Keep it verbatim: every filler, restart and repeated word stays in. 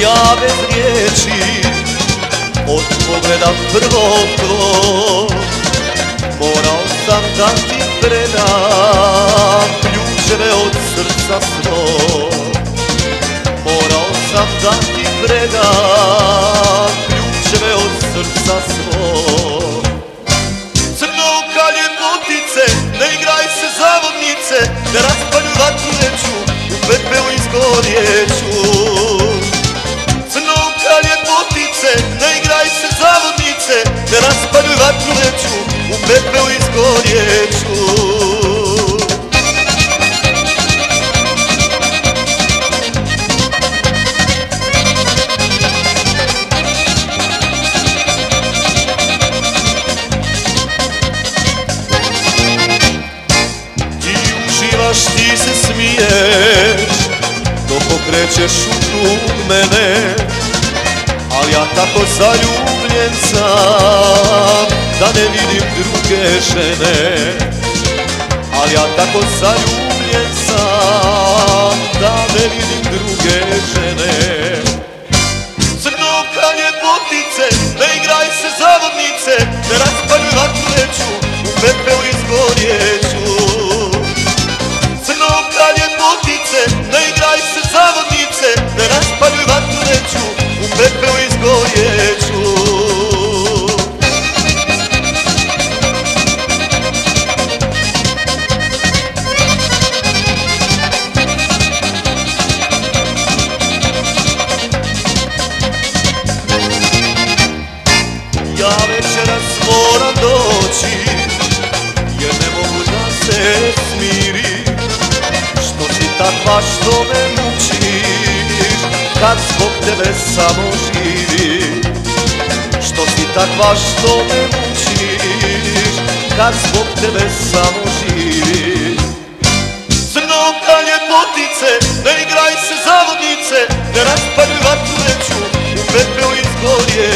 ja bez riječi od pogleda prvog tvog morao sam da ti predam ključeve od srca svog. Morao sam da ti predam ključeve od srca svog. Crnoka ljepotice, ne igraj se zavodnice, ne raspaljuj vatru neću, u pepelu izgorjeću. Crnoka ljepotice, ne igraj se zavodnice, ne raspaljuj vatru neću, u pepelu izgorjeću. Ti se smiješ dok okrećeš u krug mene, al ja tako zaljubljen sam da ne vidim druge žene. Al ja tako zaljubljen sam da ne vidim druge žene. Crnoka ljepotice, ne igraj se zavodnice, ne raspaljuj vatru neću, u pepelu izgorjeću. Crnoka ljepotice, ne igraj se zavodnice, ne raspaljuj vatru neću, u pepelu izgorjeću. Ja večeras moram doći, jer ne mogu da se smirim. Što si takva što me mučiš, kad zbog tebe samo živim. Što si takva što me mučiš, kad zbog tebe samo živim. Crnoka ljepotice, ne igraj se zavodnice, ne raspaljuj vatru neću, u pepelu izgorjeću.